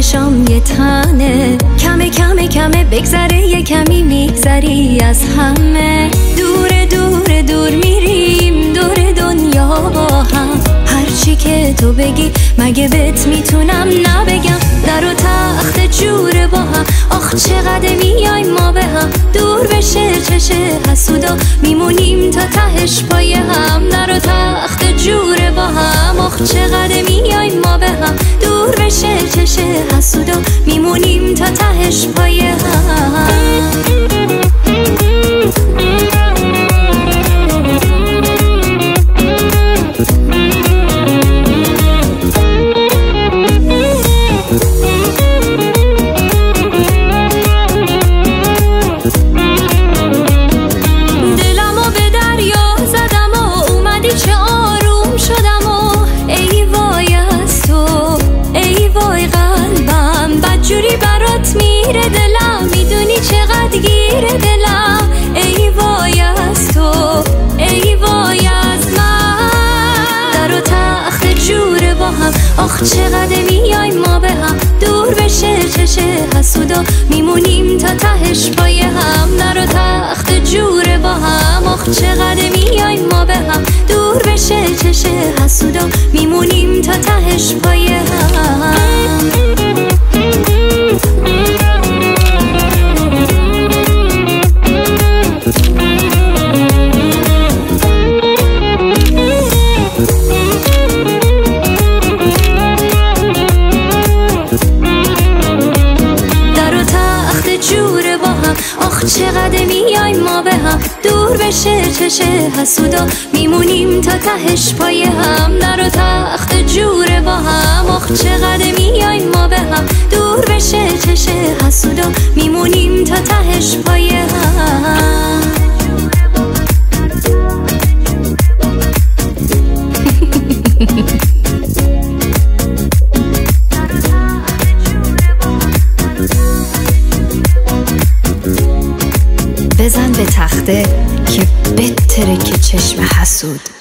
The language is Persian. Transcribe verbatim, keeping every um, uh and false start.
چشام یه تنه، کمه کمه کمه بگذره یه کمی میگذری از همه. دور دور دور میریم دور دنیا با هم، هرچی که تو بگی مگه بهت میتونم نبگم. در و تخت جوره با هم، آخ چقدر میای ما به هم. دور بشه چشه حسودا میمونیم تا تهش پای هم. در و تخت جوره با هم، آخ چقدر میای ما به هم. دور بشه چشه حسودا میمونیم تا تهش پای هم. میره دلم میدونی چقدر گیره دلم، ای وای از تو ای وای از من. در و تخت جوره با هم، آخ چقدر میای ما به هم. دور بشه چشه حسودا میمونیم تا تهش پای هم. در و تخت جوره با هم، آخ چقدر میای ما به هم. دور بشه چشه حسودا میمونیم تا تهش پای هم. آخ چقدر میای ما به هم. دور بشه چشه حسودا میمونیم تا تهش پای هم. در و تخت جوره با هم، آخ چقدر میای ما به هم. دور بشه چشه حسودا میمونیم تا تهش پای هم. بزن به تخته که بتره که چشم حسود.